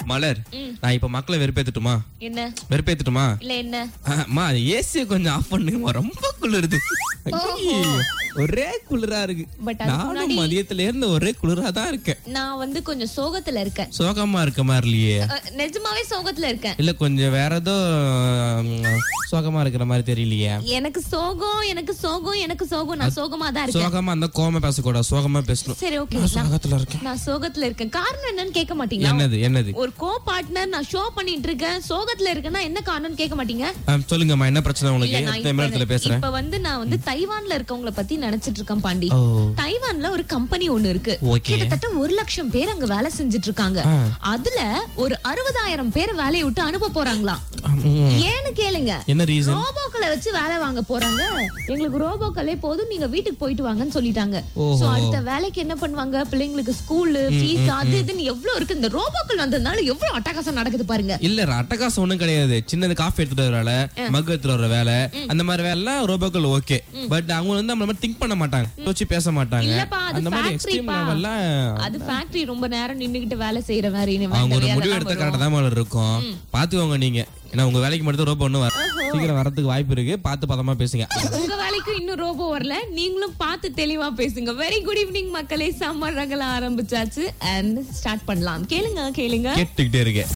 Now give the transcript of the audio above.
மலர், நான் இப்ப மக்களை வெறுப்பேத்துட்டுமா? என்ன வெறுப்பேத்துட்டுமா? இல்ல என்ன அம்மா ஏசியை கொஞ்சம் ஆஃப் பண்ணுங்கம்மா, ரொம்ப குளிருது. ஒரே குளிரா இருக்கு. நானும் மதியத்துல இருந்து ஒரே குளிரா தான் இருக்கேன். நான் வந்து கொஞ்சம் சோகத்துல இருக்கேன். சோகமா இருக்க மாதிரி இல்லையே. நிஜமாவே சோகத்துல இருக்கேன். இல்ல கொஞ்சம் வேற ஏதோ சோகமா இருக்கிற மாதிரி தெரியலையே. எனக்கு சோகம் நான் சோகமா தான் இருக்கேன். சோகமா அந்த கோவமா பேசக்கூடாது, சோகமா பேசணும். சரி ஓகே, சோகத்துல இருக்கேன். நான் சோகத்துல இருக்கேன். காரணம் என்னன்னு கேட்க மாட்டீங்க? என்னது ஒரு கோ பார்ட்னர் நான் ஷோ பண்ணிட்டு இருக்கேன், சோகத்துல இருக்கேன்னா என்ன காரணம்னு கேட்க மாட்டீங்க? சொல்லுங்கம்மா, என்ன பிரச்சனை உங்களுக்கு? பேசுறேன். இப்ப வந்து நான் வந்து தைவான்ல இருக்கவங்கள பத்தி நினைச்சிட்டு இருக்கேன் பாண்டி. தைவான்ல ஒரு கம்பெனி ஒண்ணு இருக்கு. கிட்டத்தட்ட 1,00,000 பேர் அங்க வேலை செஞ்சுட்டு இருக்காங்க. அதுல ஒரு 60,000 பேர் வேலையை விட்டு அனுப்ப போறாங்களாம். ஏன்னு கேளுங்க. என்ன ரீசன்? ரோபோக்களை வச்சு வேலை வாங்க போறாங்க. எங்களுக்கு ரோபோக்களே போதும், நீங்க வீட்டுக்கு போயிட்டு வாங்கன்னு சொல்லிட்டாங்க. சோ அடுத்த வேலைக்கு என்ன பண்ணுவாங்க? பிள்ளைங்களுக்கு ஸ்கூல் ஃபீஸ் அது இதுன்னு எவ்வளவு இருக்கு. இந்த ரோபோக்கள் வந்ததுனால எவ்வளவு அட்டகாசம் நடக்குது பாருங்க. இல்ல அட்டகாசம் ஒண்ணும் கிடையாது. சின்னது காஃபி எடுத்துட்டு வர வேலை, மக் எடுத்துட்டு வர வேலை, அந்த மாதிரி வேலை எல்லாம் ரோபோக்கள் ஓகே. பட் அவங்க வந்து நம்ம திங்க் பண்ண மாட்டாங்க, யோசிச்சு பேச மாட்டாங்க. அந்த மாதிரி எக்ஸ்ட்ரீம் லெவல்ல அது ஃபேக்டரி ரொம்ப நேரம் நின்னுகிட்டு வேலை செய்யற மாதிரி அவங்க ஒரு முடிவு எடுத்த கரெக்டா தான் மாதிரி இருக்கும். பாத்துக்கோங்க நீங்க. ஏன்னா உங்க வேலைக்கு மட்டும் ரோபோ ஒண்ணு சீக்கிரம் வரதுக்கு வாய்ப்பு இருக்கு. பார்த்து பதமா பேசுங்க. உங்க வேலைக்கு இன்னும் ரோபோ வரல, நீங்களும் பார்த்து தெளிவா பேசுங்க. வெரி குட் ஈவினிங் மக்களே. சம்மர் ரகல ஆரம்பிச்சாச்சு அண்ட் ஸ்டார்ட் பண்ணலாம். கேளுங்க கேட்டுக்கிட்டே இருக்கேன்.